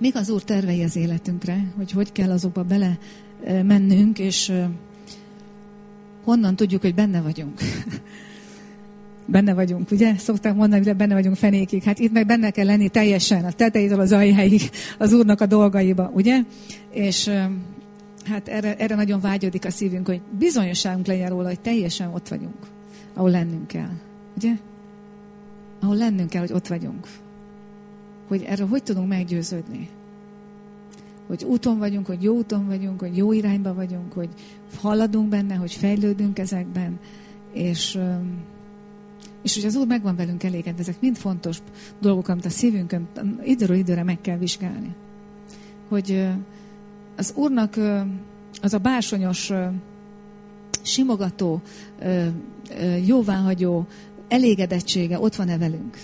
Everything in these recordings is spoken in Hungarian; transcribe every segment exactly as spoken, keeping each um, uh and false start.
mik az Úr tervei az életünkre, hogy hogy kell azokba bele mennünk, és honnan tudjuk, hogy benne vagyunk. Benne vagyunk, ugye? Szokták mondani, hogy benne vagyunk fenékig. Hát itt meg benne kell lenni teljesen, a tetejétől az aljáig az Úrnak a dolgaiba, ugye? És hát erre, erre nagyon vágyódik a szívünk, hogy bizonyosságunk legyen róla, hogy teljesen ott vagyunk, ahol lennünk kell, ugye? Ahol lennünk kell, hogy ott vagyunk. Hogy erről hogy tudunk meggyőződni? Hogy úton vagyunk, hogy jó úton vagyunk, hogy jó irányba vagyunk, hogy haladunk benne, hogy fejlődünk ezekben, és, és hogy az Úr meg van velünk elégedve. Ezek mind fontos dolgok, amit a szívünkön időről időre meg kell vizsgálni. Hogy az Úrnak az a bársonyos, simogató, jóváhagyó elégedettsége ott van-e velünk?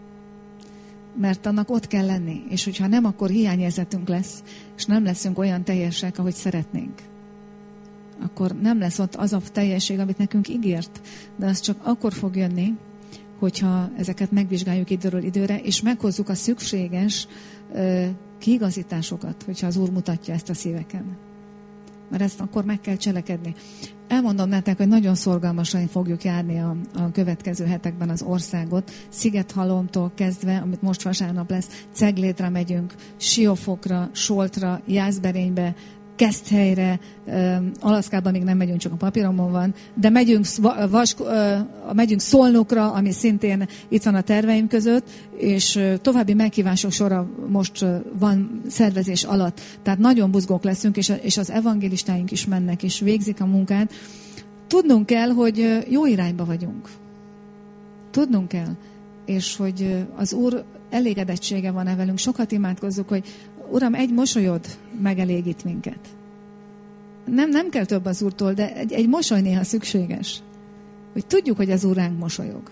Mert annak ott kell lenni, és hogyha nem, akkor hiányérzetünk lesz, és nem leszünk olyan teljesek, ahogy szeretnénk. Akkor nem lesz ott az a teljesség, amit nekünk ígért, de az csak akkor fog jönni, hogyha ezeket megvizsgáljuk időről időre, és meghozzuk a szükséges uh, kiigazításokat, hogyha az Úr mutatja ezt a szíveken. Mert ezt akkor meg kell cselekedni. Elmondom nektek, hogy nagyon szorgalmasan fogjuk járni a, a következő hetekben az országot. Szigethalomtól kezdve, amit most vasárnap lesz, Ceglédre megyünk, Siófokra, Soltra, Jászberénybe, Keszthelyre, Alaszkában még nem megyünk, csak a papíromon van, de megyünk, vas, megyünk Szolnokra, ami szintén itt van a terveim között, és további meghívások sora most van szervezés alatt. Tehát nagyon buzgók leszünk, és az evangélistáink is mennek, és végzik a munkát. Tudnunk kell, hogy jó irányba vagyunk. Tudnunk kell, és hogy az Úr elégedettsége van-e velünk. Sokat imádkozzuk, hogy Uram, egy mosolyod megelégít minket. Nem, nem kell több az Úrtól, de egy, egy mosoly néha szükséges. Hogy tudjuk, hogy az Úr ránk mosolyog.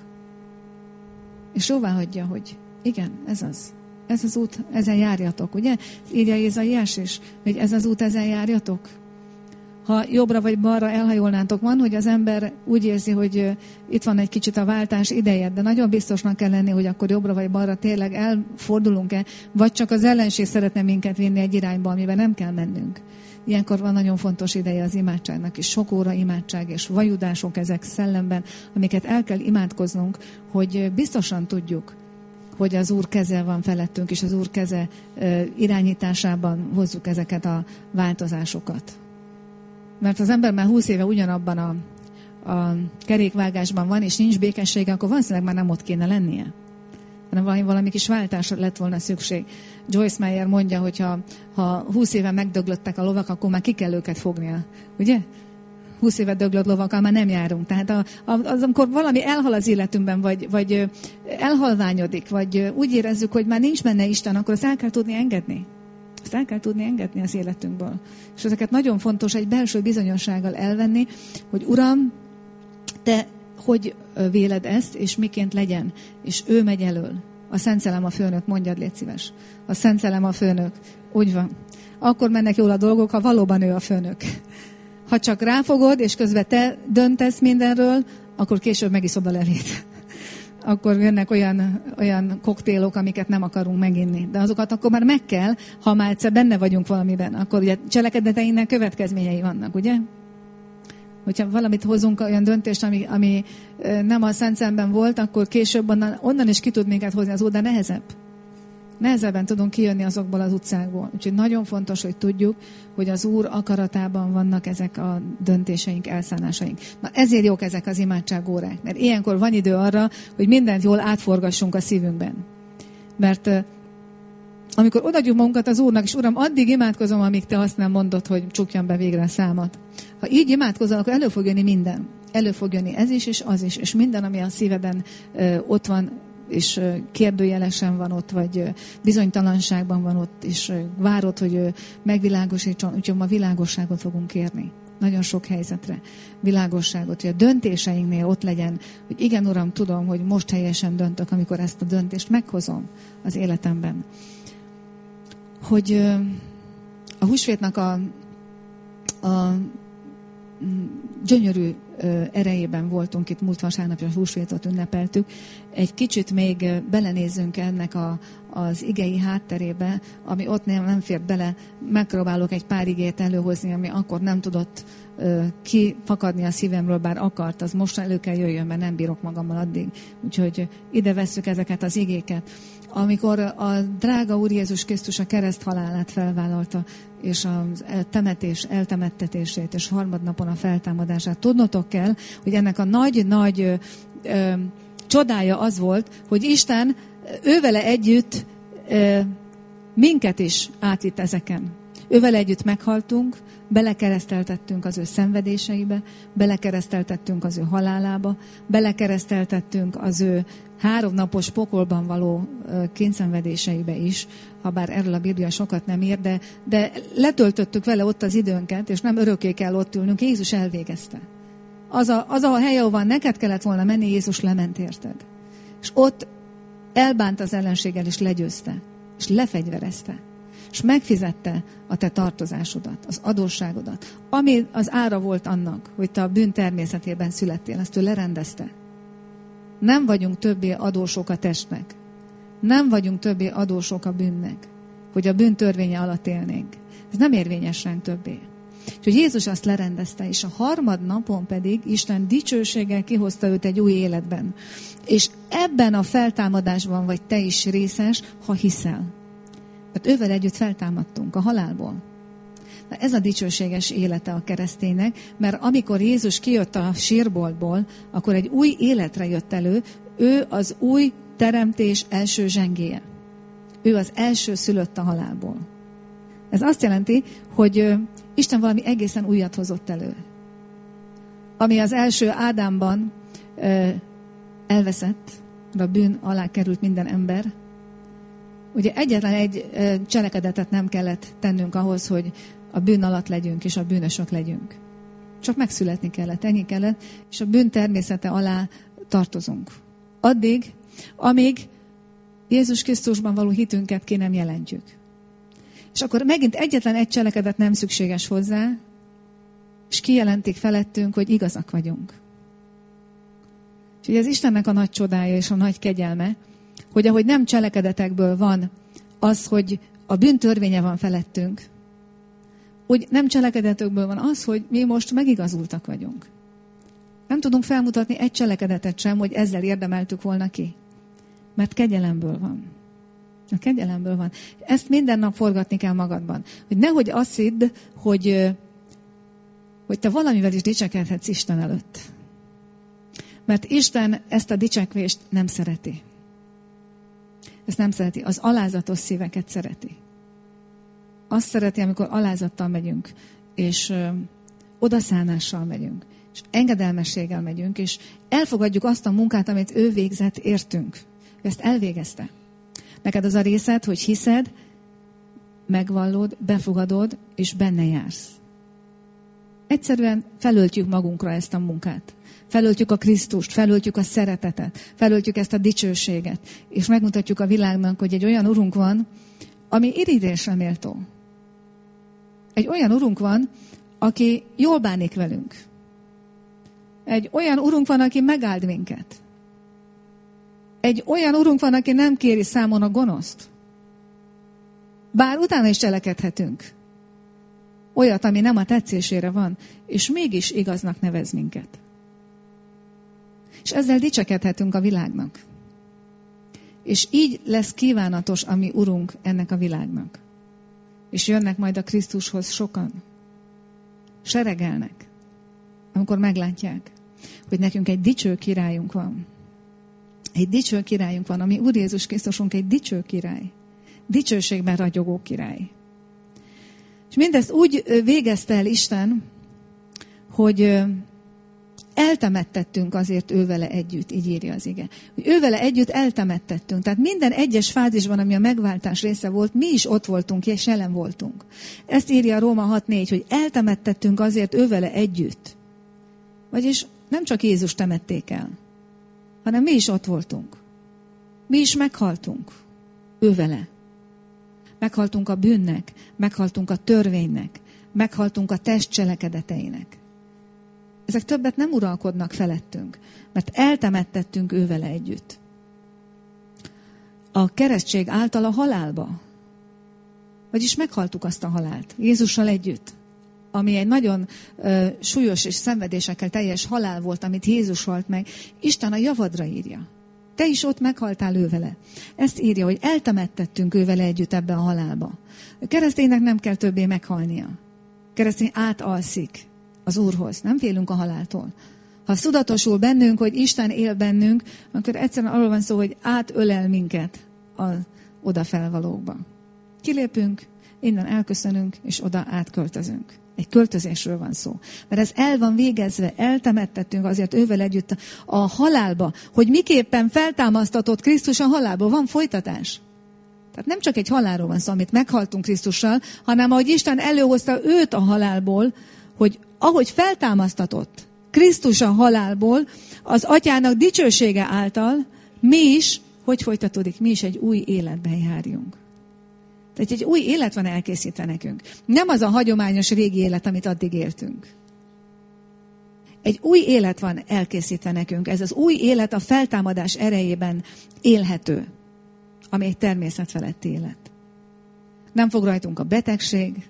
És jóvá hagyja, hogy igen, ez az. Ez az út, ezen járjatok, ugye? Írja Jézaiás is, hogy ez az út, ezen járjatok. Ha jobbra vagy balra elhajolnátok, van, hogy az ember úgy érzi, hogy itt van egy kicsit a váltás ideje, de nagyon biztosnak kell lenni, hogy akkor jobbra vagy balra tényleg elfordulunk-e, vagy csak az ellenség szeretne minket vinni egy irányba, amiben nem kell mennünk. Ilyenkor van nagyon fontos ideje az imádságnak, és sok óra imádság, és vajudások ezek szellemben, amiket el kell imádkoznunk, hogy biztosan tudjuk, hogy az Úr keze van felettünk, és az Úr keze irányításában hozzuk ezeket a változásokat. Mert az ember már húsz éve ugyanabban a, a kerékvágásban van, és nincs békessége, akkor valószínűleg már nem ott kéne lennie. Hanem valami, valami kis váltásra lett volna szükség. Joyce Meyer mondja, hogy ha, ha húsz éve megdöglöttek a lovak, akkor már ki kell őket fognia. Ugye? húsz éve döglött lovakkal már nem járunk. Tehát a, a, az, amikor valami elhal az életünkben, vagy, vagy elhalványodik, vagy úgy érezzük, hogy már nincs benne Isten, akkor azt el kell tudni engedni. Ezt el kell tudni engedni az életünkből. És ezeket nagyon fontos egy belső bizonyossággal elvenni, hogy Uram, te hogy véled ezt, és miként legyen. És ő megy elől. A Szent Szellem a főnök, mondjad, légy szíves. A Szent Szellem a főnök. Úgy van. Akkor mennek jól a dolgok, ha valóban ő a főnök. Ha csak ráfogod, és közben te döntesz mindenről, akkor később megiszod a levét. Akkor jönnek olyan, olyan koktélok, amiket nem akarunk meginni. De azokat akkor már meg kell, ha már egyszer benne vagyunk valamiben. Akkor ugye cselekedeteinek következményei vannak, ugye? Hogyha valamit hozunk, olyan döntést, ami, ami nem a Szent Szellemben volt, akkor később onnan, onnan is ki tud minket hozni az út, de nehezebb. Nehezebben tudunk kijönni azokból az utcákból. Úgyhogy nagyon fontos, hogy tudjuk, hogy az Úr akaratában vannak ezek a döntéseink, elszánásaink. Na ezért jók ezek az imádságórák, mert ilyenkor van idő arra, hogy mindent jól átforgassunk a szívünkben. Mert uh, amikor odaadjuk magunkat az Úrnak, és Uram, addig imádkozom, amíg te azt nem mondod, hogy csukjam be végre a számat. Ha így imádkozol, akkor elő fog jönni minden. Elő fog jönni ez is, és az is, és minden, ami a szíveden uh, ott van, és kérdőjelesen van ott, vagy bizonytalanságban van ott, és várod, hogy megvilágosítson, úgyhogy ma világosságot fogunk kérni. Nagyon sok helyzetre. Világosságot, hogy a döntéseinknél ott legyen, hogy igen, Uram, tudom, hogy most helyesen döntök, amikor ezt a döntést meghozom az életemben. Hogy a húsvétnak a, a gyönyörű erejében voltunk, itt múlt vasárnap a húsvétot ünnepeltük, egy kicsit még belenézzünk ennek a, az igei hátterébe, ami ott nem, nem fér bele, megpróbálok egy pár igét előhozni, ami akkor nem tudott uh, kifakadni a szívemről, bár akart, az most elő kell jöjjön, mert nem bírok magammal addig. Úgyhogy ide vesszük ezeket az igéket. Amikor a drága Úr Jézus Krisztus a kereszt halálát felvállalta, és a temetés eltemettetését, és harmadnapon a feltámadását, tudnotok kell, hogy ennek a nagy-nagy ö, ö, csodája az volt, hogy Isten ővele együtt ö, minket is átvitt ezeken. Ővele együtt meghaltunk, belekereszteltettünk az ő szenvedéseibe, belekereszteltettünk az ő halálába, belekereszteltettünk az ő háromnapos pokolban való kényszenvedéseibe is, ha bár erről a Biblia sokat nem ír, de, de letöltöttük vele ott az időnket, és nem örökké kell ott ülnünk. Jézus elvégezte. Az a, az a hely, ahova neked kellett volna menni, Jézus lement érted. És ott elbánt az ellenséggel, és legyőzte, és lefegyverezte, és megfizette a te tartozásodat, az adósságodat, ami az ára volt annak, hogy te a bűn természetében születtél, ezt ő lerendezte. Nem vagyunk többé adósok a testnek. Nem vagyunk többé adósok a bűnnek, hogy a bűn törvénye alatt élnénk. Ez nem érvényes ránk többé. Úgyhogy Jézus azt lerendezte, és a harmad napon pedig Isten dicsőséggel kihozta őt egy új életben. És ebben a feltámadásban vagy te is részes, ha hiszel. Mert ővel együtt feltámadtunk a halálból. Na ez a dicsőséges élete a kereszténynek, mert amikor Jézus kijött a sírboltból, akkor egy új életre jött elő, ő az új teremtés első zsengéje. Ő az első szülött a halálból. Ez azt jelenti, hogy Isten valami egészen újat hozott elő. Ami az első Ádámban elveszett, a bűn alá került minden ember. Ugye egyetlen egy cselekedetet nem kellett tennünk ahhoz, hogy a bűn alatt legyünk, és a bűnösök legyünk. Csak megszületni kellett, ennyi kellett, és a bűn természete alá tartozunk. Addig, amíg Jézus Krisztusban való hitünket ki nem jelentjük. És akkor megint egyetlen egy cselekedet nem szükséges hozzá, és kijelentik felettünk, hogy igazak vagyunk. És ez Istennek a nagy csodája és a nagy kegyelme, hogy ahogy nem cselekedetekből van az, hogy a bűn törvénye van felettünk, úgy nem cselekedetekből van az, hogy mi most megigazultak vagyunk. Nem tudunk felmutatni egy cselekedetet sem, hogy ezzel érdemeltük volna ki. Mert kegyelemből van. A kegyelemből van. Ezt minden nap forgatni kell magadban. Hogy nehogy azt hidd, hogy, hogy te valamivel is dicsekedhetsz Isten előtt. Mert Isten ezt a dicsekvést nem szereti. Ezt nem szereti. Az alázatos szíveket szereti. Azt szereti, amikor alázattal megyünk, és ö, odaszánással megyünk, és engedelmességgel megyünk, és elfogadjuk azt a munkát, amit ő végzett, értünk. Ő ezt elvégezte. Neked az a részed, hogy hiszed, megvallod, befogadod, és benne jársz. Egyszerűen felöltjük magunkra ezt a munkát. Felöltjük a Krisztust, felöltjük a szeretetet, felöltjük ezt a dicsőséget, és megmutatjuk a világnak, hogy egy olyan urunk van, ami irigylésre méltó. Egy olyan urunk van, aki jól bánik velünk. Egy olyan urunk van, aki megáld minket. Egy olyan urunk van, aki nem kéri számon a gonoszt. Bár utána is cselekedhetünk. Olyat, ami nem a tetszésére van, és mégis igaznak nevez minket. És ezzel dicsekedhetünk a világnak. És így lesz kívánatos a mi urunk ennek a világnak. És jönnek majd a Krisztushoz sokan. Seregelnek, amikor meglátják, hogy nekünk egy dicső királyunk van. Egy dicső királyunk van, ami Úr Jézus Krisztusunk egy dicső király. Dicsőségben ragyogó király. És mindezt úgy végezte el Isten, hogy eltemettettünk azért ővele együtt, így írja az ige. Hogy ővele együtt eltemettettünk. Tehát minden egyes fázisban, ami a megváltás része volt, mi is ott voltunk, és jelen voltunk. Ezt írja Róma hat négy, hogy eltemettettünk azért ővele együtt. Vagyis nem csak Jézus temették el, hanem mi is ott voltunk. Mi is meghaltunk ővele. Meghaltunk a bűnnek, meghaltunk a törvénynek, meghaltunk a test cselekedeteinek. ezek többet nem uralkodnak felettünk, mert eltemettettünk ő vele együtt. A keresztség által a halálba. Vagyis meghaltuk azt a halált, Jézussal együtt. Ami egy nagyon ö, súlyos és szenvedésekkel teljes halál volt, amit Jézus halt meg. Isten a javadra írja. Te is ott meghaltál ő vele. Ezt írja, hogy eltemettettünk ő vele együtt ebbe a halálba. A kereszténynek nem kell többé meghalnia. A keresztény átalszik az Úrhoz. Nem félünk a haláltól. Ha tudatosul bennünk, hogy Isten él bennünk, akkor egyszerűen arról van szó, hogy átölel minket az odafelvalókba. Kilépünk, innen elköszönünk, és oda átköltözünk. Egy költözésről van szó. Mert ez el van végezve, eltemettettünk azért ővel együtt a halálba, hogy miképpen feltámasztatott Krisztus a halálból. Van folytatás. Tehát nem csak egy halálról van szó, amit meghaltunk Krisztussal, hanem ahogy Isten előhozta őt a halálból, hogy ahogy feltámasztatott Krisztus a halálból, az Atyának dicsősége által mi is, hogy folytatódik, mi is egy új életben járjunk. Tehát egy új élet van elkészítve nekünk. Nem az a hagyományos régi élet, amit addig éltünk. Egy új élet van elkészítve nekünk. Ez az új élet a feltámadás erejében élhető, ami egy természetfeletti élet. Nem fog rajtunk a betegség,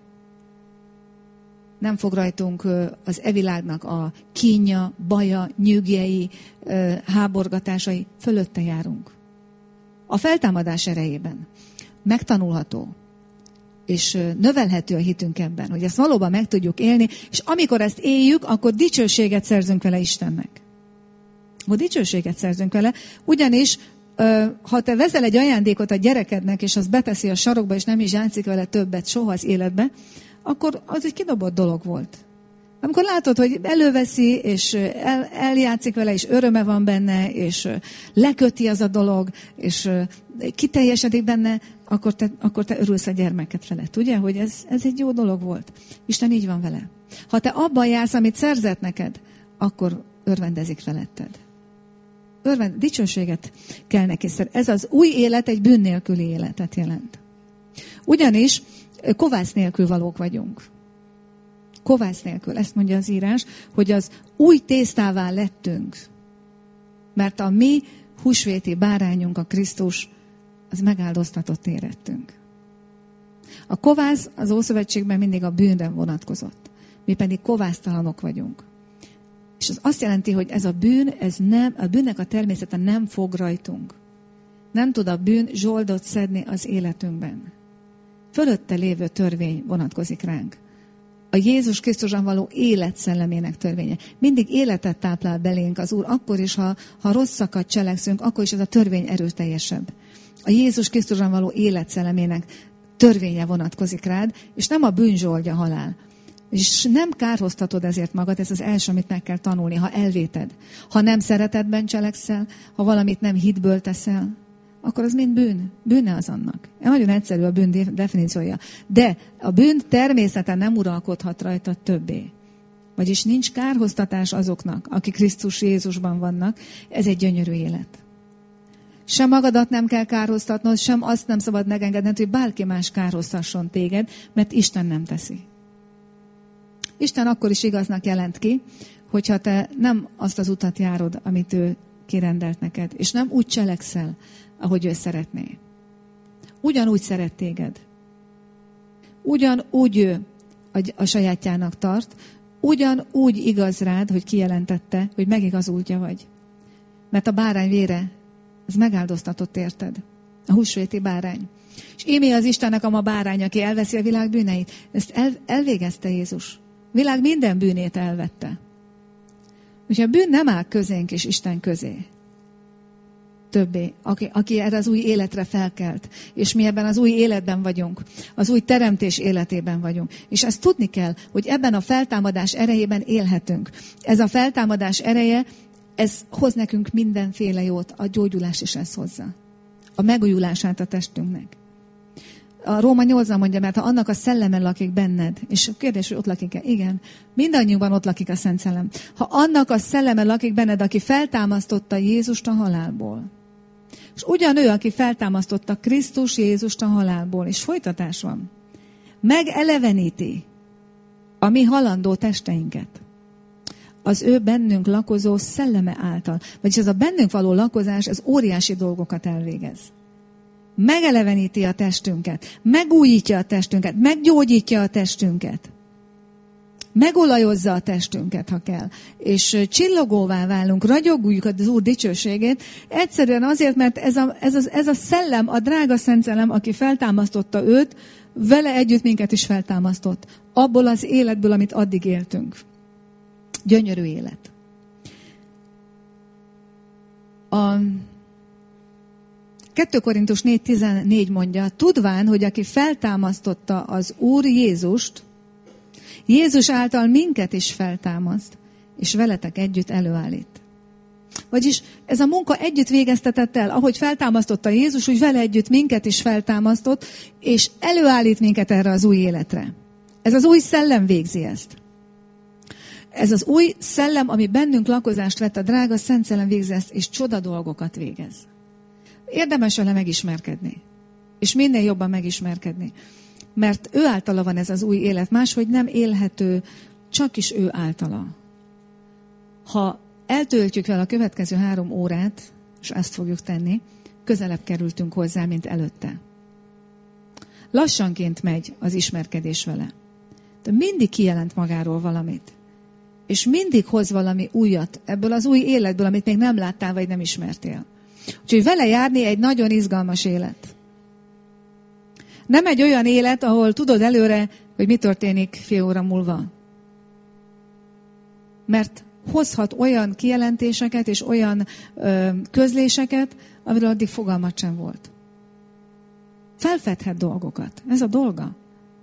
nem fog rajtunk az evilágnak a kínja, baja, nyűgjei, háborgatásai, fölötte járunk. A feltámadás erejében megtanulható, és növelhető a hitünk ebben, hogy ezt valóban meg tudjuk élni, és amikor ezt éljük, akkor dicsőséget szerzünk vele Istennek. Akkor dicsőséget szerzünk vele, ugyanis ha te veszel egy ajándékot a gyerekednek, és az beteszi a sarokba, és nem is játszik vele többet soha az életbe, akkor az egy kidobott dolog volt. Amikor látod, hogy előveszi, és el, eljátszik vele, és öröme van benne, és leköti az a dolog, és kiteljesedik benne, akkor te, akkor te örülsz a gyermeket felett. Ugye, hogy ez, ez egy jó dolog volt. Isten így van vele. Ha te abban jársz, amit szerzett neked, akkor örvendezik feletted. Örvend, dicsőséget kell neki. Ez az új élet egy bűn nélküli életet jelent. Ugyanis kovász nélkül valók vagyunk. Kovász nélkül. Ezt mondja az írás, hogy az új tésztává lettünk. Mert a mi húsvéti bárányunk, a Krisztus, az megáldoztatott érettünk. A kovász az Ószövetségben mindig a bűnre vonatkozott. Mi pedig kovásztalanok vagyunk. És az azt jelenti, hogy ez a bűn, ez nem, a bűnnek a természete nem fog rajtunk. Nem tud a bűn zsoldot szedni az életünkben. Fölötte lévő törvény vonatkozik ránk. A Jézus Krisztuson való élet szellemének törvénye. Mindig életet táplál belénk az Úr, akkor is, ha, ha rosszakat cselekszünk, akkor is ez a törvény erőteljesebb. A Jézus Krisztuson való élet szellemének törvénye vonatkozik rád, és nem a bűn zsoldja halál. És nem kárhoztatod ezért magad, ez az első, amit meg kell tanulni, ha elvéted. Ha nem szeretetben cselekszel, ha valamit nem hitből teszel, akkor az mind bűn. Bűne az annak. Nagyon egyszerű a bűn definíciója. De a bűn természete nem uralkodhat rajta többé. Vagyis nincs kárhoztatás azoknak, akik Krisztus Jézusban vannak. Ez egy gyönyörű élet. Sem magadat nem kell kárhoztatnod, sem azt nem szabad megengedned, hogy bárki más kárhoztasson téged, mert Isten nem teszi. Isten akkor is igaznak jelent ki, hogyha te nem azt az utat járod, amit ő kirendelt neked, és nem úgy cselekszel, ahogy ő szeretné. Ugyanúgy szeret téged. Ugyanúgy ő a, a sajátjának tart, ugyanúgy igaz rád, hogy kijelentette, hogy megigazultja vagy. Mert a bárány vére, az megáldoztatott érted. A húsvéti bárány. És ímé az Istennek a ma bárány, aki elveszi a világ bűneit. Ezt el, elvégezte Jézus. A világ minden bűnét elvette. Úgyhogy a bűn nem áll közénk és Isten közé. Többé, aki, aki erre az új életre felkelt. És mi ebben az új életben vagyunk. Az új teremtés életében vagyunk. És ezt tudni kell, hogy ebben a feltámadás erejében élhetünk. Ez a feltámadás ereje, ez hoz nekünk mindenféle jót. A gyógyulás is ez hozza. A megújulását a testünknek. A Róma nyolcban mondja, mert ha annak a szelleme lakik benned, és a kérdés, hogy ott lakik-e? Igen, mindannyiunkban ott lakik a Szent Szellem. Ha annak a szelleme lakik benned, aki feltámasztotta Jézust a halálból, és ugyanő, aki feltámasztotta Krisztus Jézust a halálból, és folytatás van, megeleveníti a mi halandó testeinket, az ő bennünk lakozó szelleme által. Vagyis ez a bennünk való lakozás, ez óriási dolgokat elvégez. Megeleveníti a testünket, megújítja a testünket, meggyógyítja a testünket. Megolajozza a testünket, ha kell. És csillogóvá válunk, ragyogjuk az Úr dicsőségét. Egyszerűen azért, mert ez a, ez, a, ez a szellem, a drága Szent Szellem, aki feltámasztotta őt, vele együtt minket is feltámasztott. Abból az életből, amit addig éltünk. Gyönyörű élet. A kettő Korintus négy tizennégy mondja, tudván, hogy aki feltámasztotta az Úr Jézust, Jézus által minket is feltámaszt, és veletek együtt előállít. Vagyis ez a munka együtt végeztetett el, ahogy feltámasztotta Jézus, úgy vele együtt minket is feltámasztott, és előállít minket erre az új életre. Ez az új szellem végzi ezt. Ez az új szellem, ami bennünk lakozást vett, a drága Szent Szellem végzi ezt, és csoda dolgokat végez. Érdemes vele megismerkedni. És minél jobban megismerkedni. Mert ő általa van ez az új élet, máshogy nem élhető, csak is ő általa. Ha eltöltjük vele a következő három órát, és ezt fogjuk tenni, közelebb kerültünk hozzá, mint előtte. Lassanként megy az ismerkedés vele. De mindig kijelent magáról valamit. És mindig hoz valami újat ebből az új életből, amit még nem láttál, vagy nem ismertél. Úgyhogy vele járni egy nagyon izgalmas élet. Nem egy olyan élet, ahol tudod előre, hogy mi történik fél óra múlva. Mert hozhat olyan kijelentéseket és olyan ö, közléseket, amiről addig fogalmat sem volt. Felfedhet dolgokat. Ez a dolga.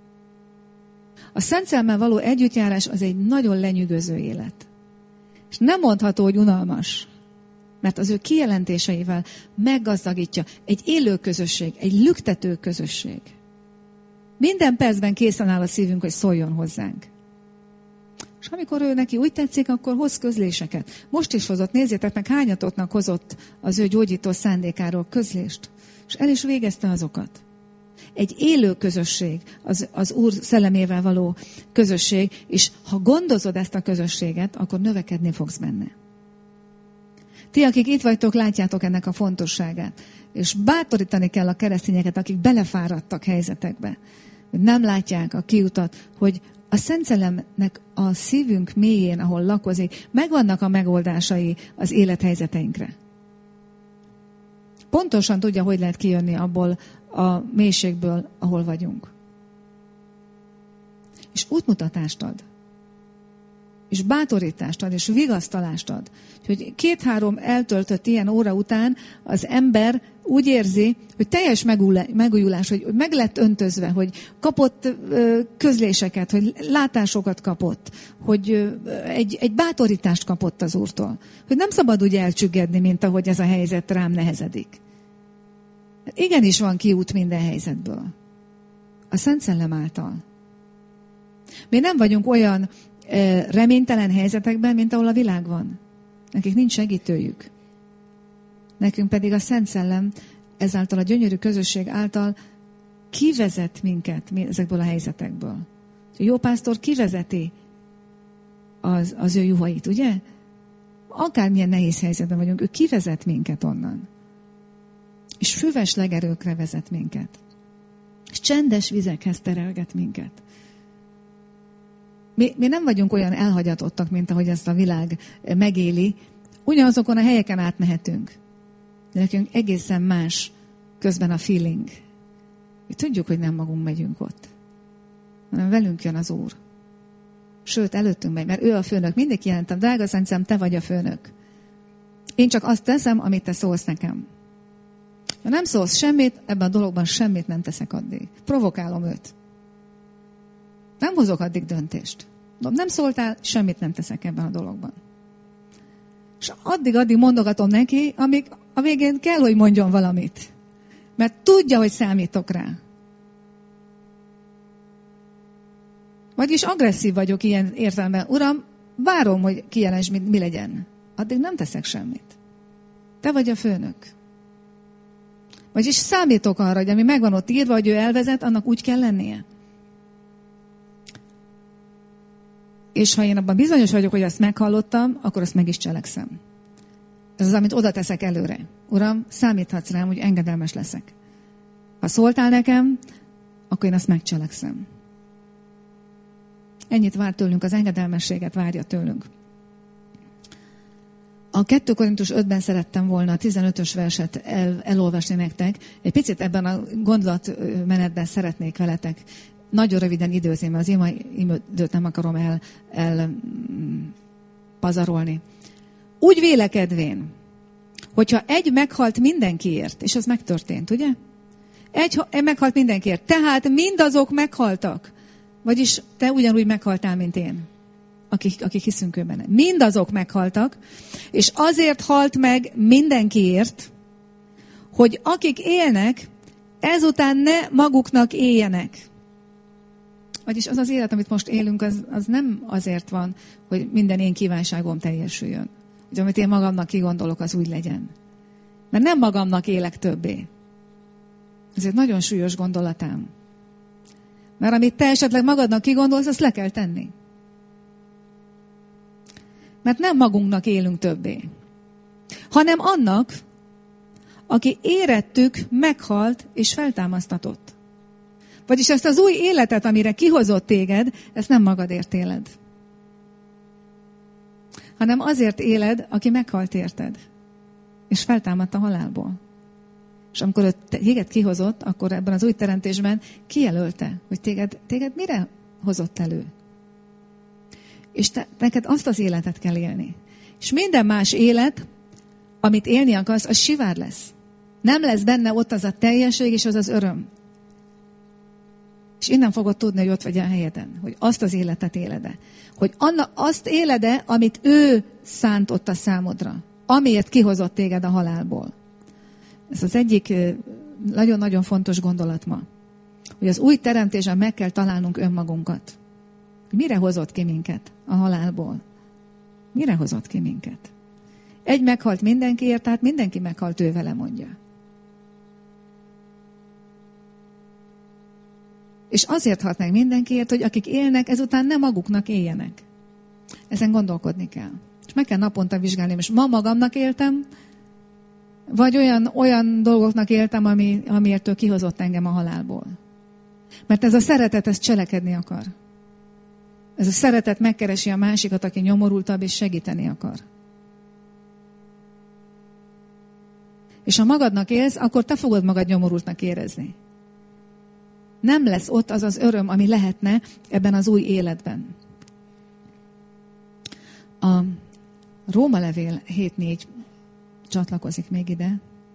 A Szent Szellemmel való együttjárás az egy nagyon lenyűgöző élet. És nem mondható, hogy unalmas. Mert az ő kijelentéseivel meggazdagítja egy élő közösség, egy lüktető közösség. Minden percben készen áll a szívünk, hogy szóljon hozzánk. És amikor ő neki úgy tetszik, akkor hoz közléseket. Most is hozott, nézzétek meg, hányatoknak hozott az ő gyógyító szándékáról közlést. És el is végezte azokat. Egy élő közösség, az, az Úr szellemével való közösség, és ha gondozod ezt a közösséget, akkor növekedni fogsz benne. Ti, akik itt vagytok, látjátok ennek a fontosságát. És bátorítani kell a keresztényeket, akik belefáradtak helyzetekbe. Hogy nem látják a kiutat, hogy a Szent Szellemnek a szívünk mélyén, ahol lakozik, megvannak a megoldásai az élethelyzeteinkre. Pontosan tudja, hogy lehet kijönni abból a mélységből, ahol vagyunk. És útmutatást ad. És bátorítást ad, és vigasztalást ad. Hogy két-három eltöltött ilyen óra után az ember úgy érzi, hogy teljes megújulás, hogy meg lett öntözve, hogy kapott közléseket, hogy látásokat kapott, hogy egy, egy bátorítást kapott az Úrtól. Hogy nem szabad úgy elcsüggedni, mint ahogy ez a helyzet rám nehezedik. Igenis van kiút minden helyzetből. A Szent Szellem által. Mi nem vagyunk olyan reménytelen helyzetekben, mint ahol a világ van. Nekik nincs segítőjük. Nekünk pedig a Szent Szellem ezáltal a gyönyörű közösség által kivezet minket ezekből a helyzetekből. A jó pásztor kivezeti az, az ő juhait, ugye? Akármilyen nehéz helyzetben vagyunk, ő kivezet minket onnan. És füves legerőkre vezet minket. És csendes vizekhez terelget minket. Mi, mi nem vagyunk olyan elhagyatottak, mint ahogy ezt a világ megéli. Ugyanazokon a helyeken átmehetünk. De nekünk egészen más közben a feeling. Mi tudjuk, hogy nem magunk megyünk ott, hanem velünk jön az Úr. Sőt, előttünk megy, mert ő a főnök. Mindig jelentem, drága Szent Szem, te vagy a főnök. Én csak azt teszem, amit te szólsz nekem. Ha nem szólsz semmit, ebben a dologban semmit nem teszek addig. Provokálom őt. Nem hozok addig döntést. Nem szóltál, semmit nem teszek ebben a dologban. És addig-addig mondogatom neki, amíg a végén kell, hogy mondjon valamit. Mert tudja, hogy számítok rá. Vagyis agresszív vagyok ilyen értelemben. Uram, várom, hogy kijelents, mi legyen. Addig nem teszek semmit. Te vagy a főnök. Vagyis számítok arra, hogy ami megvan ott írva, hogy ő elvezet, annak úgy kell lennie. És ha én abban bizonyos vagyok, hogy azt meghallottam, akkor azt meg is cselekszem. Ez az, amit oda teszek előre. Uram, számíthatsz rám, hogy engedelmes leszek. Ha szóltál nekem, akkor én azt megcselekszem. Ennyit vár tőlünk, az engedelmességet várja tőlünk. A kettő Korintus ötben szerettem volna a tizenötös verset el, elolvasni nektek. Egy picit ebben a gondolatmenetben szeretnék veletek nagyon röviden időzni, mert az ima időt nem akarom el, el pazarolni. Úgy vélekedvén, hogyha egy meghalt mindenkiért, és ez megtörtént, ugye? Egy meghalt mindenkiért, tehát mindazok meghaltak. Vagyis te ugyanúgy meghaltál, mint én, akik, akik hiszünk ő benne. Mindazok meghaltak, és azért halt meg mindenkiért, hogy akik élnek, ezután ne maguknak éljenek. Vagyis az az élet, amit most élünk, az, az nem azért van, hogy minden én kívánságom teljesüljön. Hogy amit én magamnak kigondolok, az úgy legyen. Mert nem magamnak élek többé. Ez egy nagyon súlyos gondolatám. Mert amit te esetleg magadnak kigondolsz, azt le kell tenni. Mert nem magunknak élünk többé, hanem annak, aki érettük meghalt és feltámasztatott. Vagyis ezt az új életet, amire kihozott téged, ezt nem magadért éled. Hanem azért éled, aki meghalt érted. És feltámadt a halálból. És amikor ő téged kihozott, akkor ebben az új teremtésben kijelölte, hogy téged, téged mire hozott elő. És te, neked azt az életet kell élni. És minden más élet, amit élni akarsz, az sivár lesz. Nem lesz benne ott az a teljesség és az az öröm. És innen fogod tudni, hogy ott vagy a helyeden. Hogy azt az életet éled-e. Hogy anna, azt éled-e, amit ő szánt ott a számodra. Amiért kihozott téged a halálból. Ez az egyik nagyon-nagyon fontos gondolat ma. Hogy az új teremtésen meg kell találnunk önmagunkat. Mire hozott ki minket a halálból? Mire hozott ki minket? Egy meghalt mindenkiért, tehát mindenki meghalt ő vele, mondja. És azért halt meg mindenkiért, hogy akik élnek, ezután nem maguknak éljenek. Ezen gondolkodni kell. És meg kell naponta vizsgálni, és ma magamnak éltem, vagy olyan, olyan dolgoknak éltem, ami, amiért ő kihozott engem a halálból. Mert ez a szeretet, ez cselekedni akar. Ez a szeretet megkeresi a másikat, aki nyomorultabb, és segíteni akar. És ha magadnak élsz, akkor te fogod magad nyomorultnak érezni. Nem lesz ott az az öröm, ami lehetne ebben az új életben. A Róma levél hét négy csatlakozik még ide.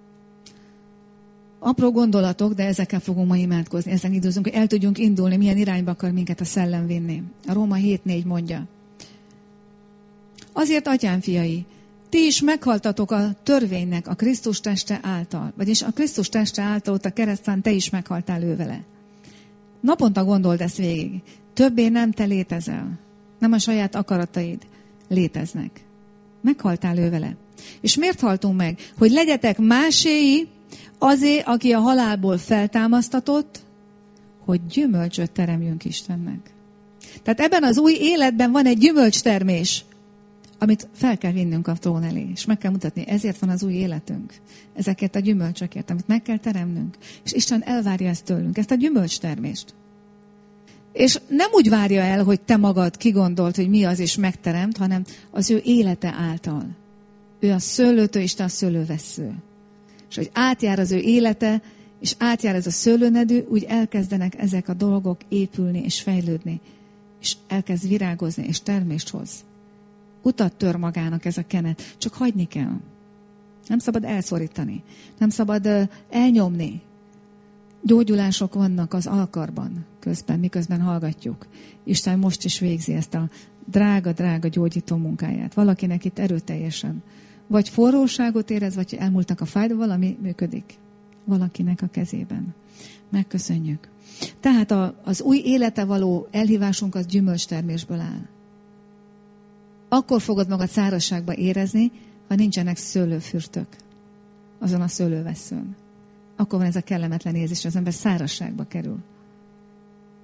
Apró gondolatok, de ezekkel fogunk ma imádkozni. Ezen időzünk, hogy el tudjunk indulni, milyen irányba akar minket a szellem vinni. A Róma hét négy mondja. Azért, atyám fiai, ti is meghaltatok a törvénynek a Krisztus teste által. Vagyis a Krisztus teste által ott a keresztán te is meghaltál ő vele. Naponta gondold ezt végig. Többé nem te létezel. Nem a saját akarataid léteznek. Meghaltál ő vele. És miért haltunk meg? Hogy legyetek máséi, azért, aki a halálból feltámasztatott, hogy gyümölcsöt teremjünk Istennek. Tehát ebben az új életben van egy gyümölcstermés, amit fel kell vinnünk a trón elé, és meg kell mutatni, ezért van az új életünk. Ezeket a gyümölcsökért, amit meg kell teremnünk. És Isten elvárja ezt tőlünk, ezt a gyümölcstermést. És nem úgy várja el, hogy te magad kigondolt, hogy mi az, és megteremt, hanem az ő élete által. Ő a szőlőtő, és te a szőlővessző. És hogy átjár az ő élete, és átjár ez a szőlőnedű, úgy elkezdenek ezek a dolgok épülni és fejlődni. És elkezd virágozni, és termést hoz. Utat tör magának ez a kenet, csak hagyni kell. Nem szabad elszorítani, nem szabad uh, elnyomni. Gyógyulások vannak az alkarban közben, miközben hallgatjuk. Isten most is végzi ezt a drága-drága gyógyító munkáját. Valakinek itt erőteljesen. Vagy forróságot érez, vagy elmúltak a fájdalom, valami működik. Valakinek a kezében. Megköszönjük. Tehát a, az új élete való elhívásunk az gyümölcstermésből áll. Akkor fogod magad szárazságba érezni, ha nincsenek szőlőfürtök azon a szőlővesszőn. Akkor van ez a kellemetlen érzés, az ember szárazságba kerül.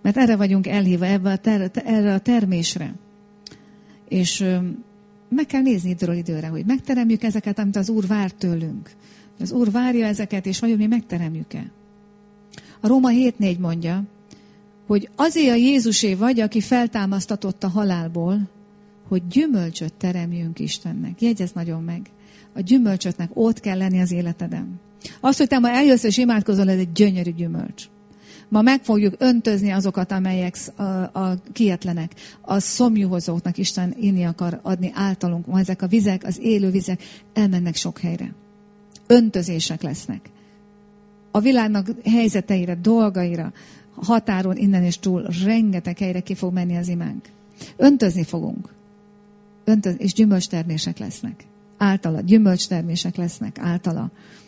Mert erre vagyunk elhívva, ebbe a ter- erre a termésre. És ö, meg kell nézni időről időre, hogy megteremjük ezeket, amit az Úr vár tőlünk. Az Úr várja ezeket, és vajon mi megteremjük-e? A Róma hét négy mondja, hogy azért a Jézusé vagy, aki feltámasztatott a halálból, hogy gyümölcsöt teremjünk Istennek. Jegyezd nagyon meg. A gyümölcsötnek ott kell lenni az életeden. Az, hogy te ma eljössz és imádkozol, ez egy gyönyörű gyümölcs. Ma meg fogjuk öntözni azokat, amelyek a, a kietlenek, a szomjúhozóknak Isten inni akar adni általunk. Ma ezek a vizek, az élő vizek elmennek sok helyre. Öntözések lesznek. A világnak helyzeteire, dolgaira, határon innen és túl rengeteg helyre ki fog menni az imánk. Öntözni fogunk. Öntöz, és gyümölcstermések lesznek. Általa. Gyümölcstermések lesznek. Általa.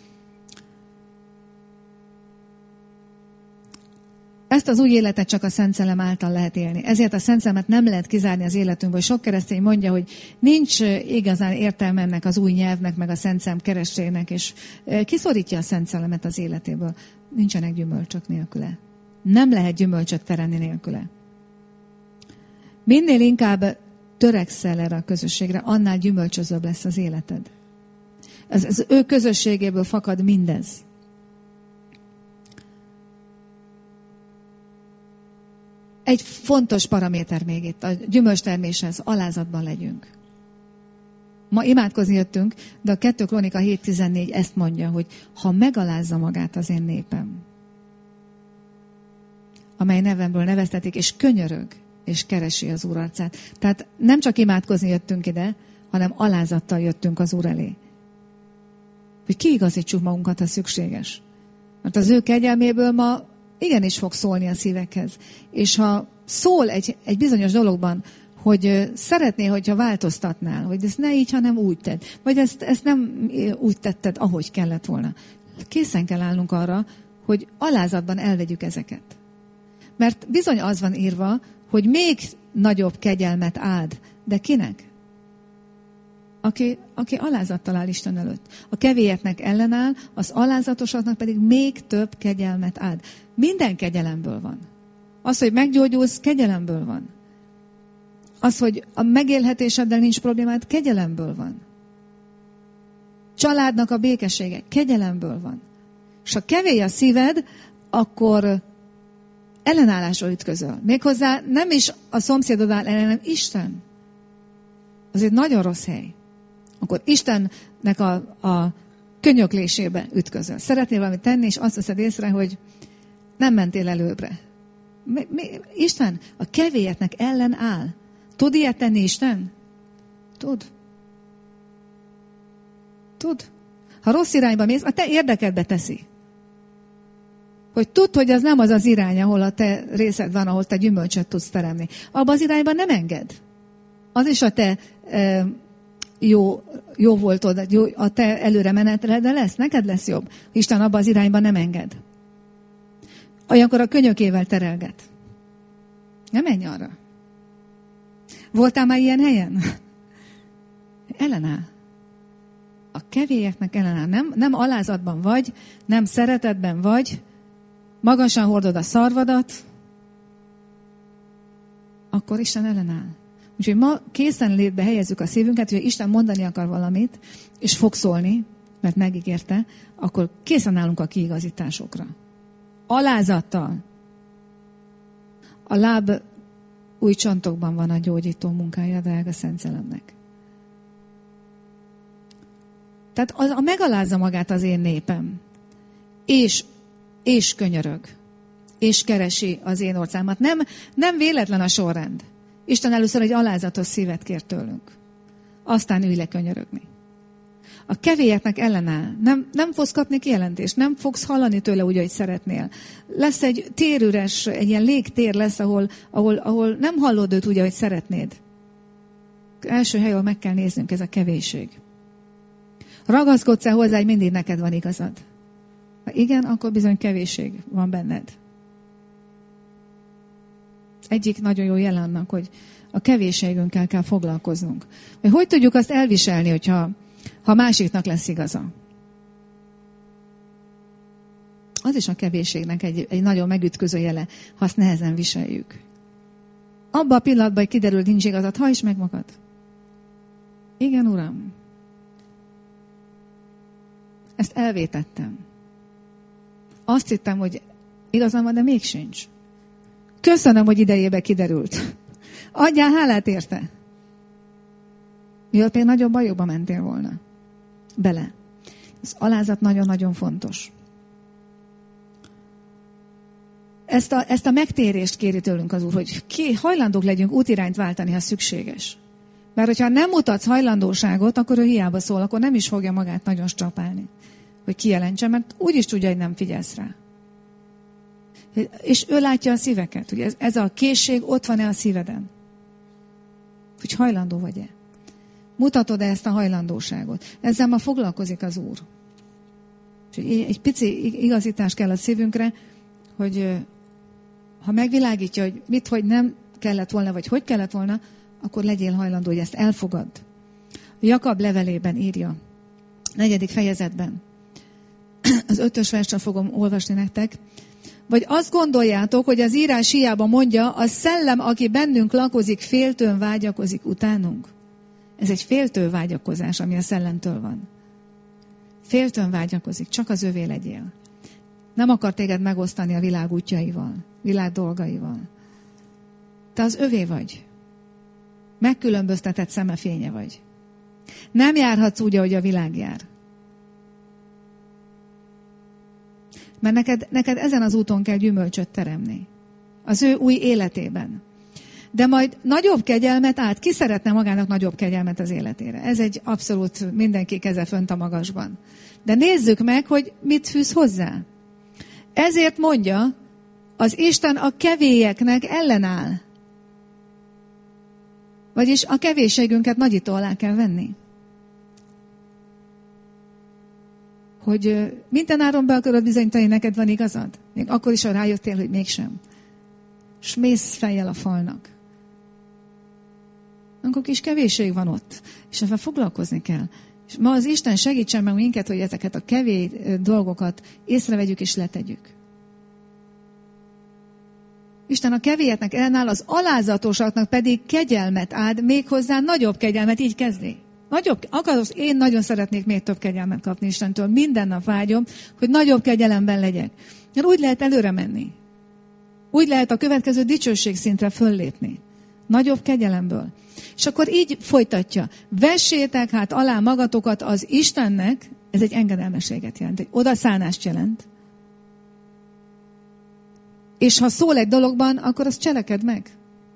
Ezt az új életet csak a Szent Szellem által lehet élni. Ezért a Szent Szellemet nem lehet kizárni az életünkből. Sok keresztény mondja, hogy nincs igazán értelme ennek az új nyelvnek, meg a Szent Szellem keresének, és kiszorítja a Szent Szellemet az életéből. Nincsenek gyümölcsök nélküle. Nem lehet gyümölcsöt teremni nélküle. Minél inkább törekszel erre a közösségre, annál gyümölcsözőbb lesz az életed. Ez, az ő közösségéből fakad mindez. Egy fontos paraméter még itt, a gyümölcsterméshez, alázatban legyünk. Ma imádkozni jöttünk, de a kettő Krónika hét tizennégy ezt mondja, hogy ha megalázza magát az én népem, amely nevemből neveztetik, és könyörög, és keresi az Úr arcát. Tehát nem csak imádkozni jöttünk ide, hanem alázattal jöttünk az Úr elé. Hogy kiigazítsuk magunkat, ha szükséges. Mert az ő kegyelméből ma igenis fog szólni a szívekhez. És ha szól egy, egy bizonyos dologban, hogy szeretné, hogyha változtatnál, hogy ezt ne így, hanem úgy tedd. Vagy ezt, ezt nem úgy tetted, ahogy kellett volna. Készen kell állnunk arra, hogy alázatban elvegyük ezeket. Mert bizony az van írva, hogy még nagyobb kegyelmet áld. De kinek? Aki, aki alázattal áll Isten előtt. A kevélyeknek ellenáll, az alázatosaknak pedig még több kegyelmet áld. Minden kegyelemből van. Az, hogy meggyógyulsz, kegyelemből van. Az, hogy a megélhetéseddel nincs problémád, kegyelemből van. Családnak a békessége, kegyelemből van. És ha kevély a szíved, akkor ellenállásra ütközöl. Méghozzá nem is a szomszédod áll ellen, hanem Isten. Az egy nagyon rossz hely. Akkor Istennek a, a könyöklésébe ütközöl. Szeretnél valamit tenni, és azt veszed észre, hogy nem mentél előbbre. Mi, mi, Isten a kevélyeknek ellen áll. Tud ilyet tenni Isten? Tud. Tud. Ha rossz irányba mész, a te érdekedbe teszi. Hogy tudd, hogy az nem az az irány, ahol a te részed van, ahol te gyümölcsöt tudsz teremni. Abba az irányban nem enged. Az is a te e, jó, jó voltod, jó, a te előre menetre, de lesz, neked lesz jobb. Isten abba az irányban nem enged. Olyankor a könyökével terelget. Nem menj arra. Voltál már ilyen helyen? Ellenáll. A kevélyeknek ellenáll. Nem, nem alázatban vagy, nem szeretetben vagy, magasan hordod a szarvadat, akkor Isten ellenáll. Úgyhogy ma készenlétbe helyezzük a szívünket, hogy Isten mondani akar valamit, és fog szólni, mert megígérte, akkor készen állunk a kiigazításokra. Alázattal. A láb új csontokban van a gyógyító munkája, drága Szent Szellemnek. Tehát az, a megalázza magát az én népem, és, és könyörög, és keresi az én orcámat. Nem, nem véletlen a sorrend. Isten először egy alázatos szívet kér tőlünk. Aztán ülj le könyörögni. A kevélyeknek ellenáll. Nem, nem fogsz kapni kijelentést, nem fogsz hallani tőle úgy, ahogy szeretnél. Lesz egy térüres, egy ilyen légtér lesz, ahol, ahol, ahol nem hallod őt úgy, ahogy szeretnéd. Első hely, ahol meg kell néznünk, ez a kevéség. Ragaszkodsz-e hozzá, hogy mindig neked van igazad? Ha igen, akkor bizony kevésség van benned. Egyik nagyon jó jel annak, hogy a kevésségünkkel kell foglalkoznunk. Hogy, hogy tudjuk azt elviselni, hogyha ha másiknak lesz igaza? Az is a kevésségnek egy, egy nagyon megütköző jele, ha azt nehezen viseljük. Abban a pillanatban, hogy kiderül, nincs igazad, hallj meg magad. Igen, Uram. Ezt elvétettem. Azt hittem, hogy igazam van, de még sincs. Köszönöm, hogy idejébe kiderült. Adjál hálát érte. Miatt még nagyobb bajokba mentél volna. Bele. Az alázat nagyon-nagyon fontos. Ezt a, ezt a megtérést kéri tőlünk az Úr, hogy ki, hajlandók legyünk útirányt váltani, ha szükséges. Mert hogyha nem mutatsz hajlandóságot, akkor ő hiába szól, akkor nem is fogja magát nagyon strapálni, hogy kijelentse, mert úgy is tudja, hogy nem figyelsz rá. És ő látja a szíveket, hogy ez, ez a készség ott van-e a szíveden. Hogy hajlandó vagy-e. Mutatod-e ezt a hajlandóságot. Ezzel ma foglalkozik az Úr. És egy pici igazítás kell a szívünkre, hogy ha megvilágítja, hogy mit, hogy nem kellett volna, vagy hogy kellett volna, akkor legyél hajlandó, hogy ezt elfogad. A Jakab levelében írja, negyedik fejezetben, az ötös versről fogom olvasni nektek, vagy azt gondoljátok, hogy az írás hiába mondja, a szellem, aki bennünk lakozik, féltőn vágyakozik utánunk. Ez egy féltő vágyakozás, ami a szellemtől van. Féltőn vágyakozik, csak az övé legyél. Nem akar téged megosztani a világ útjaival, világ dolgaival. Te az övé vagy. Megkülönböztetett szemefénye vagy. Nem járhatsz úgy, ahogy a világ jár. Mert neked, neked ezen az úton kell gyümölcsöt teremni. Az ő új életében. De majd nagyobb kegyelmet át, ki szeretne magának nagyobb kegyelmet az életére? Ez egy abszolút mindenki keze fönt a magasban. De nézzük meg, hogy mit fűz hozzá. Ezért mondja, az Isten a kevélyeknek ellenáll. Vagyis a kevésségünket nagyító alá kell venni. Hogy mindenáron be akarod bizonyítani, neked van igazad? Még akkor is, ha rájöttél, hogy mégsem. S mész fejjel a falnak. Akkor kis kevésség van ott. És ezzel foglalkozni kell. És ma az Isten segítsen meg minket, hogy ezeket a kevés dolgokat észrevegyük és letegyük. Isten a kevélyeknek ellenáll, az alázatosaknak pedig kegyelmet ad, méghozzá nagyobb kegyelmet, így kezdi. Nagyobb, akarsz, én nagyon szeretnék még több kegyelmet kapni Istentől. Minden nap vágyom, hogy nagyobb kegyelemben legyek. Mert úgy lehet előre menni. Úgy lehet a következő dicsőség szintre föllépni. Nagyobb kegyelemből. És akkor így folytatja. Vessétek hát alá magatokat az Istennek, ez egy engedelmességet jelent, egy odaszánást jelent. És ha szól egy dologban, akkor azt cselekedd meg.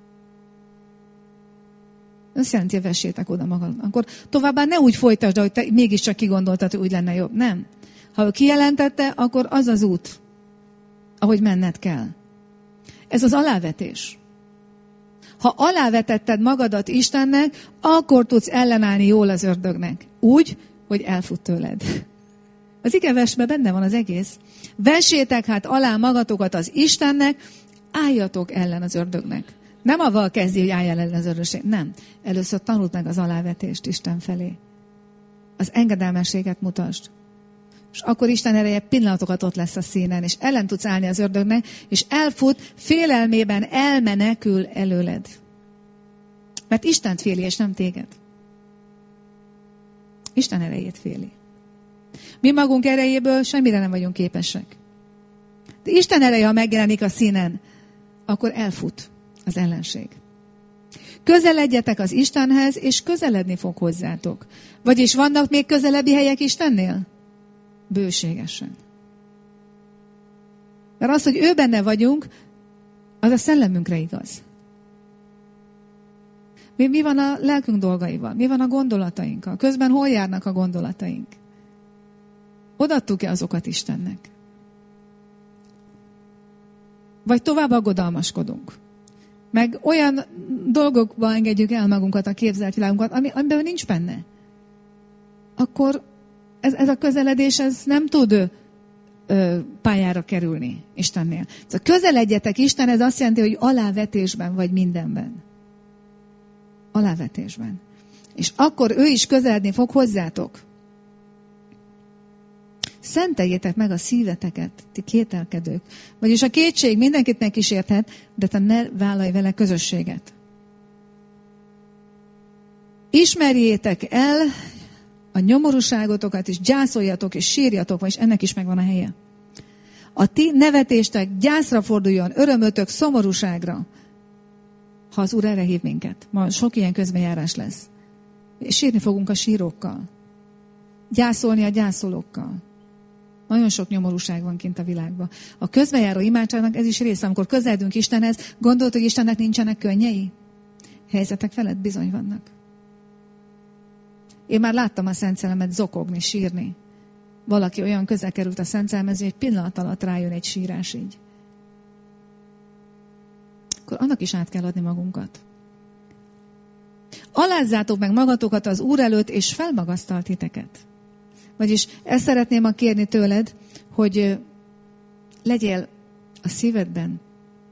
Ez jelenti, hogy vessétek oda magad. Akkor továbbá ne úgy folytasd, hogy te mégiscsak kigondoltad, hogy úgy lenne jobb. Nem. Ha ő kijelentette, akkor az az út, ahogy menned kell. Ez az alávetés. Ha alávetetted magadat Istennek, akkor tudsz ellenállni jól az ördögnek. Úgy, hogy elfut tőled. Az igeversben benne van az egész. Vessétek hát alá magatokat az Istennek, álljatok ellen az ördögnek. Nem avval kezdi, hogy állj ellen az ördögség. Nem. Először tanuld meg az alávetést Isten felé. Az engedelmességet mutasd. És akkor Isten ereje pillanatokat ott lesz a színen, és ellen tudsz állni az ördögnek, és elfut, félelmében elmenekül előled. Mert Istent féli, és nem téged. Isten erejét féli. Mi magunk erejéből semmire nem vagyunk képesek. De Isten ereje, ha megjelenik a színen, akkor elfut az ellenség. Közeledjetek az Istenhez, és közeledni fog hozzátok. Vagyis vannak még közelebbi helyek Istennél? Bőségesen. Mert az, hogy ő benne vagyunk, az a szellemünkre igaz. Mi, mi van a lelkünk dolgaival? Mi van a gondolatainkkal? Közben hol járnak a gondolataink? Odaadtuk-e azokat Istennek? Vagy tovább aggodalmaskodunk? Meg olyan dolgokba engedjük el magunkat, a képzelt világunkat, ami, amiben nincs benne. Akkor ez, ez a közeledés ez nem tud ö, pályára kerülni Istennél. Szóval közeledjetek Isten, ez azt jelenti, hogy alávetésben vagy mindenben. Alávetésben. És akkor ő is közeledni fog hozzátok. szenteljétek meg a szíveteket, ti kételkedők. Vagyis a kétség mindenkit megkísérthet, de te ne vállalj vele közösséget. Ismerjétek el a nyomorúságotokat, és gyászoljatok, és sírjatok, vagyis ennek is megvan a helye. A ti nevetéstek gyászra forduljon, örömötök szomorúságra, ha az Úr erre hív minket. Ma sok ilyen közbenjárás lesz. És sírni fogunk a sírókkal. Gyászolni a gyászolókkal. Nagyon sok nyomorúság van kint a világban. A közbenjáró imádságnak ez is része. Amikor közeledünk Istenhez, gondolt, hogy Istennek nincsenek könnyei? Helyzetek felett bizony vannak. Én már láttam a Szent Szellemet zokogni, sírni. Valaki olyan közel került a Szent Szellemhez, hogy egy pillanat alatt rájön egy sírás így. Akkor annak is át kell adni magunkat. Alázzátok meg magatokat az Úr előtt, és felmagasztalt titeket. Vagyis ezt szeretném ma kérni tőled, hogy legyél a szívedben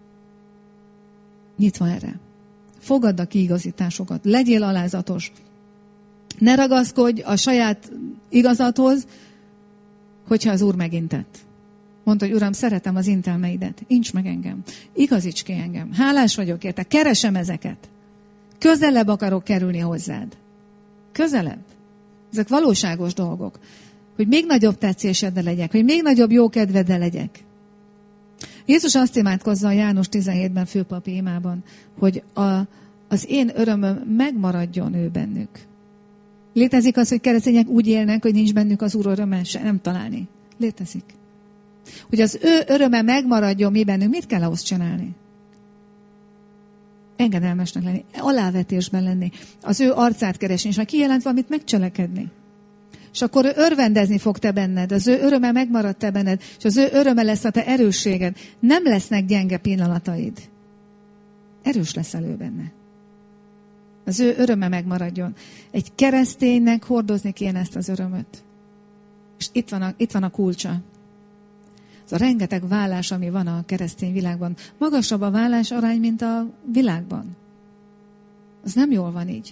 nyitva erre. Fogadd a kiigazításokat, legyél alázatos. Ne ragaszkodj a saját igazathoz, hogyha az Úr megintett. Mondta, hogy Uram, szeretem az intelmeidet, ints meg engem, igazíts ki engem, hálás vagyok érte, keresem ezeket. Közelebb akarok kerülni hozzád. Közelebb. Ezek valóságos dolgok. Hogy még nagyobb tetszéseddel legyek, hogy még nagyobb jókedveddel legyek. Jézus azt imádkozza a János tizenhétben főpapi imában, hogy a, az én örömöm megmaradjon ő bennük. Létezik az, hogy keresztények úgy élnek, hogy nincs bennük az Úr öröme, se nem találni. Létezik. Hogy az ő öröme megmaradjon mi bennünk, mit kell ahhoz csinálni? Engedelmesnek lenni, alávetésben lenni, az ő arcát keresni, és ha kijelent valamit, megcselekedni. És akkor ő örvendezni fog te benned, az ő öröme megmarad te benned, és az ő öröme lesz a te erősséged. Nem lesznek gyenge pillanataid. Erős leszel ő benne. Az ő öröme megmaradjon. Egy kereszténynek hordozni kéne ezt az örömöt. És itt van a, itt van a kulcsa. Az a rengeteg vállás, ami van a keresztény világban. Magasabb a vállás arány, mint a világban. Az nem jól van így.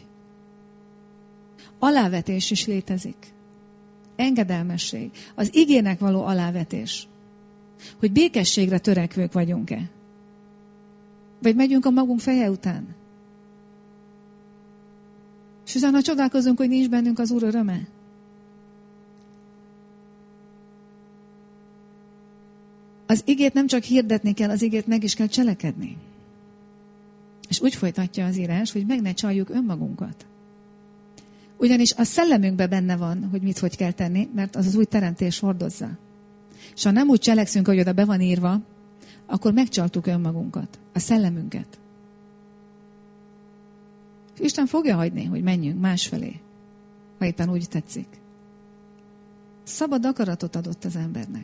Alávetés is létezik. Engedelmesség. Az igének való alávetés. Hogy békességre törekvők vagyunk-e? Vagy megyünk a magunk feje után? És utána csodálkozunk, hogy nincs bennünk az Úr öröme. Az igét nem csak hirdetni kell, az igét meg is kell cselekedni. És úgy folytatja az írás, hogy meg ne csaljuk önmagunkat. Ugyanis a szellemünkben benne van, hogy mit hogy kell tenni, mert az az új teremtés hordozza. És ha nem úgy cselekszünk, hogy oda be van írva, akkor megcsaltuk önmagunkat, a szellemünket. És Isten fogja hagyni, hogy menjünk másfelé, ha éppen úgy tetszik. Szabad akaratot adott az embernek.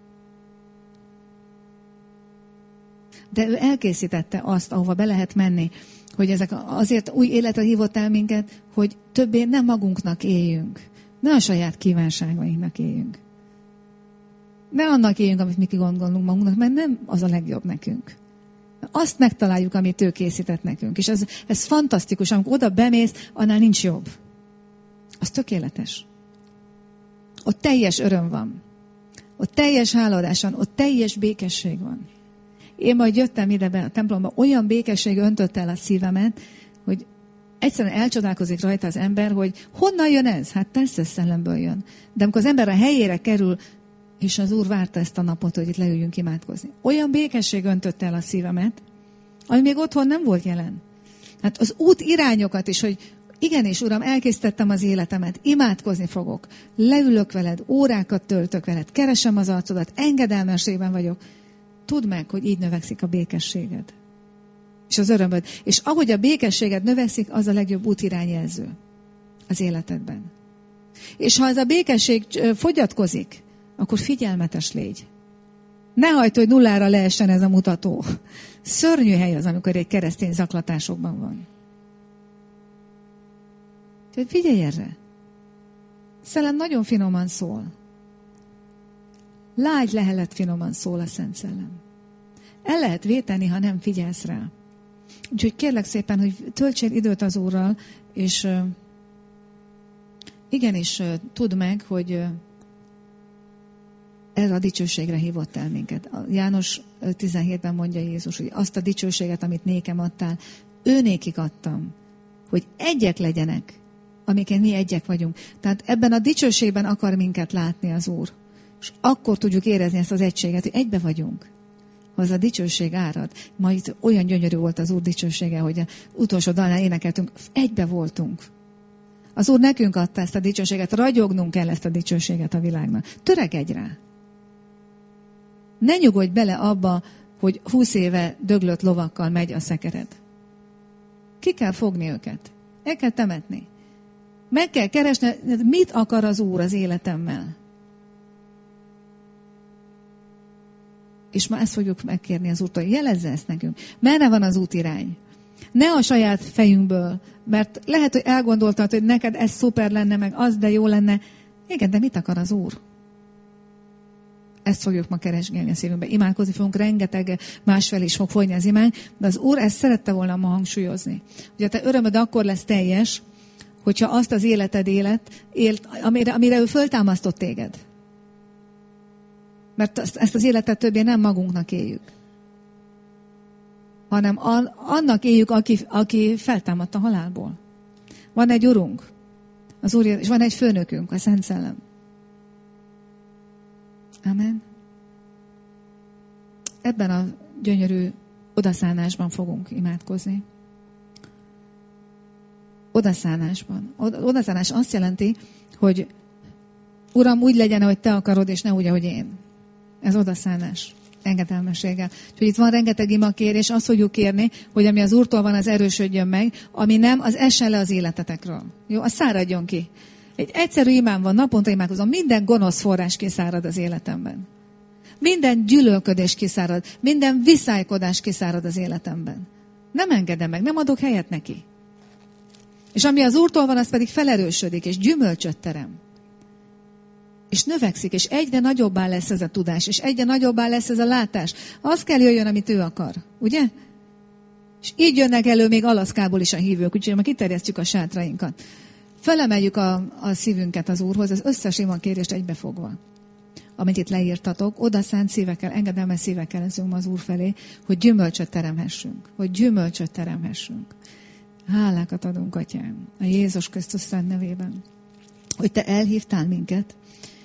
De ő elkészítette azt, ahova be lehet menni, hogy ezek azért új életre hívott el minket, hogy többé nem magunknak éljünk. Ne a saját kívánságainknak éljünk. Ne annak éljünk, amit mi kigondolunk magunknak, mert nem az a legjobb nekünk. Azt megtaláljuk, amit ő készített nekünk. És ez, ez fantasztikus, amikor oda bemész, annál nincs jobb. Az tökéletes. Ott teljes öröm van. Ott teljes hálaadás van. Ott teljes békesség van. Én majd jöttem ide be a templomba, olyan békesség öntött el a szívemet, hogy egyszerűen elcsodálkozik rajta az ember, hogy honnan jön ez? Hát persze szellemből jön. De amikor az ember a helyére kerül, és az Úr várta ezt a napot, hogy itt leüljünk imádkozni. Olyan békesség öntött el a szívemet, ami még otthon nem volt jelen. Hát az út irányokat is, hogy igenis, Uram, elkészítettem az életemet, imádkozni fogok, leülök veled, órákat töltök veled, keresem az arcodat, engedelmességben vagyok. Tudd meg, hogy így növekszik a békességed. És az örömöd. És ahogy a békességed növekszik, az a legjobb útirányjelző az életedben. És ha ez a békesség fogyatkozik, akkor figyelmetes légy. Ne hagyd, hogy nullára leessen ez a mutató. Szörnyű hely az, amikor egy keresztény zaklatásokban van. Tehát figyelj erre. Szellem nagyon finoman szól. Lágy lehelet finoman szól a Szent Szellem. El lehet véteni, ha nem figyelsz rá. Úgyhogy kérlek szépen, hogy töltsél időt az Úrral, és uh, igenis uh, tudd meg, hogy uh, erre a dicsőségre hívott el minket. A János tizenhétben mondja Jézus, hogy azt a dicsőséget, amit nékem adtál, őnékig adtam, hogy egyek legyenek, amiken mi egyek vagyunk. Tehát ebben a dicsőségben akar minket látni az Úr. És akkor tudjuk érezni ezt az egységet, hogy egybe vagyunk. Ha az a dicsőség árad. Ma itt olyan gyönyörű volt az Úr dicsősége, hogy az utolsó dalnál énekeltünk, egybe voltunk. Az Úr nekünk adta ezt a dicsőséget, ragyognunk kell ezt a dicsőséget a világnak. Töregedj rá. Ne nyugodj bele abba, hogy húsz éve döglött lovakkal megy a szekered. Ki kell fogni őket. El kell temetni. Meg kell keresni, mit akar az Úr az életemmel. És ma ezt fogjuk megkérni az Úrtól, jelezze ezt nekünk. Merre van az útirány? Ne a saját fejünkből, mert lehet, hogy elgondoltad, hogy neked ez szuper lenne, meg az, de jó lenne. Igen, de mit akar az Úr? Ezt fogjuk ma keresgélni a szívünkbe. Imádkozni fogunk, rengeteg másfel is fog folyni az imánk, de az Úr ezt szerette volna ma hangsúlyozni. Ugye te örömöd akkor lesz teljes, hogyha azt az életed élet, élt, amire, amire ő föltámasztott téged. Mert ezt az életet többé nem magunknak éljük, hanem annak éljük, aki, aki feltámadt a halálból. Van egy Urunk, az Úr, és van egy főnökünk, a Szent Szellem. Amen. Ebben a gyönyörű odaszánásban fogunk imádkozni. Odaszánásban. Odaszánás azt jelenti, hogy Uram, úgy legyen, ahogy te akarod, és ne úgy, ahogy én. Ez odaszánás. Engedelmességgel. Úgyhogy itt van rengeteg imakérés, azt fogjuk kérni, hogy ami az Úrtól van, az erősödjön meg, ami nem, az essen le az életetekről. Jó, az száradjon ki. Egy egyszerű imám van, naponta imádkozom, minden gonosz forrás kiszárad az életemben. Minden gyűlölködés kiszárad, minden viszálykodás kiszárad az életemben. Nem engedem meg, nem adok helyet neki. És ami az Úrtól van, az pedig felerősödik, és gyümölcsöt terem. És növekszik, és egyre nagyobbá lesz ez a tudás, és egyre nagyobbá lesz ez a látás. Az kell jöjjön, amit ő akar, ugye? És így jönnek elő még Alaszkából is a hívők, úgyhogy ma kiterjesztjük a sátrainkat. Felemeljük a, a szívünket az Úrhoz, az összes imakérést egybefogva, amit itt leírtatok, odaszánt szívekkel, engedelmes szívekkel leszünk az Úr felé, hogy gyümölcsöt teremhessünk, hogy gyümölcsöt teremhessünk. Hálákat adunk, Atyám, a Jézus Krisztus szent nevében, hogy te elhívtál minket,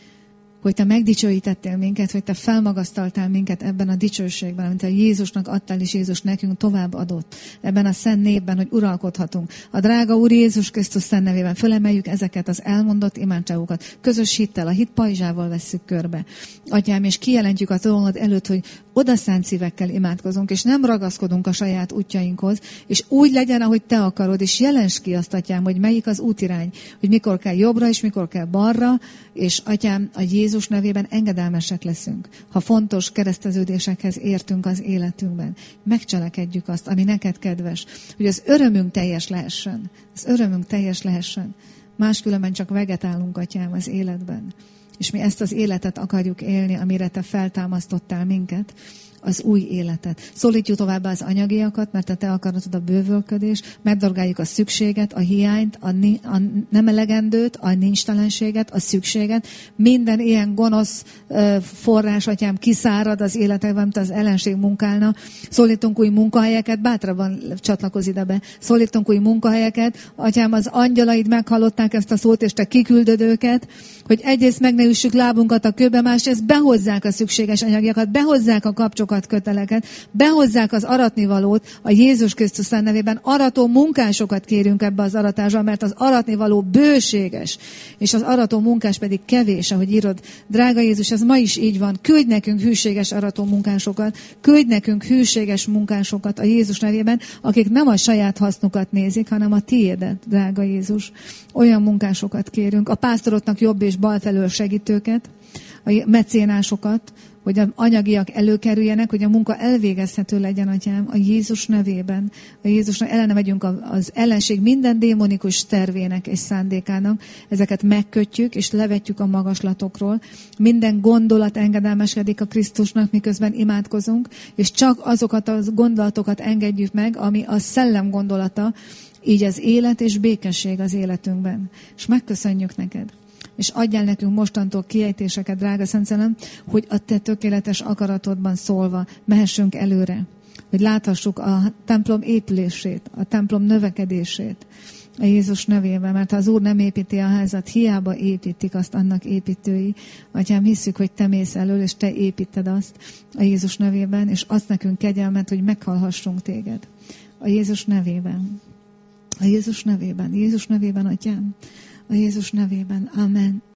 hogy te megdicsőítettél minket, hogy te felmagasztaltál minket ebben a dicsőségben, amit a Jézusnak adtál, és Jézus nekünk tovább adott. Ebben a szent névben, hogy uralkodhatunk. A drága Úr Jézus Krisztus szent nevében fölemeljük ezeket az elmondott imádságokat. Közös hittel, a hit pajzsával vesszük körbe. Atyám, és kijelentjük a dolgod előtt, hogy odaszánt szívekkel imádkozunk, és nem ragaszkodunk a saját útjainkhoz, és úgy legyen, ahogy te akarod, és jelens ki azt, Atyám, hogy melyik az útirány, hogy mikor kell jobbra, és mikor kell balra, és Atyám, a Jézus nevében engedelmesek leszünk. Ha fontos kereszteződésekhez értünk az életünkben, megcselekedjük azt, ami neked kedves, hogy az örömünk teljes lehessen. Az örömünk teljes lehessen. Máskülönben csak vegetálunk, Atyám, az életben. És mi ezt az életet akarjuk élni, amire te feltámasztottál minket, az új életet. Szólítjuk továbbá az anyagiakat, mert te akarod a bővölködés, megdorgáljuk a szükséget, a hiányt, a, ni- a nem elegendőt, a nincstelenséget, a szükséget. Minden ilyen gonosz uh, forrás, Atyám, kiszárad az életekben, mint az ellenség munkálna. Szólítunk új munkahelyeket, bátrabban csatlakozz ide be. Szólítunk új munkahelyeket. Atyám, az angyalaid meghallották ezt a szót, és te kiküldöd őket, hogy egyrészt meg ne üssük lábunkat a kőbe, másrészt behozzák a szükséges anyagiakat, behozzák a kapcsokat, köteleket, behozzák az aratnivalót a Jézus Krisztus szent nevében. Arató munkásokat kérünk ebbe az aratásra, mert az aratnivaló bőséges, és az arató munkás pedig kevés, ahogy írod. Drága Jézus, ez ma is így van. Küldj nekünk hűséges arató munkásokat, küldj nekünk hűséges munkásokat a Jézus nevében, akik nem a saját hasznukat nézik, hanem a tiédet, drága Jézus. Olyan munkásokat kérünk. A pásztoroknak jobb és bal felől segítőket, a mecénásokat, hogy az anyagiak előkerüljenek, hogy a munka elvégezhető legyen, Atyám, a Jézus nevében. A Jézusnak ellene megyünk az ellenség minden démonikus tervének és szándékának. Ezeket megkötjük és levetjük a magaslatokról. Minden gondolat engedelmeskedik a Krisztusnak, miközben imádkozunk, és csak azokat a gondolatokat engedjük meg, ami a szellem gondolata, így az élet és békesség az életünkben. És megköszönjük neked. és adjál nekünk mostantól kiejtéseket, drága Szent Szellem, hogy a te tökéletes akaratodban szólva mehessünk előre, hogy láthassuk a templom épülését, a templom növekedését a Jézus nevében, mert ha az Úr nem építi a házat, hiába építik azt annak építői. Atyám, hisszük, hogy te mész elől, és te építed azt a Jézus nevében, és azt nekünk kegyelmet, hogy meghallhassunk téged. A Jézus nevében. A Jézus nevében. Jézus nevében, Atyám. A Jézus nevében. Amen.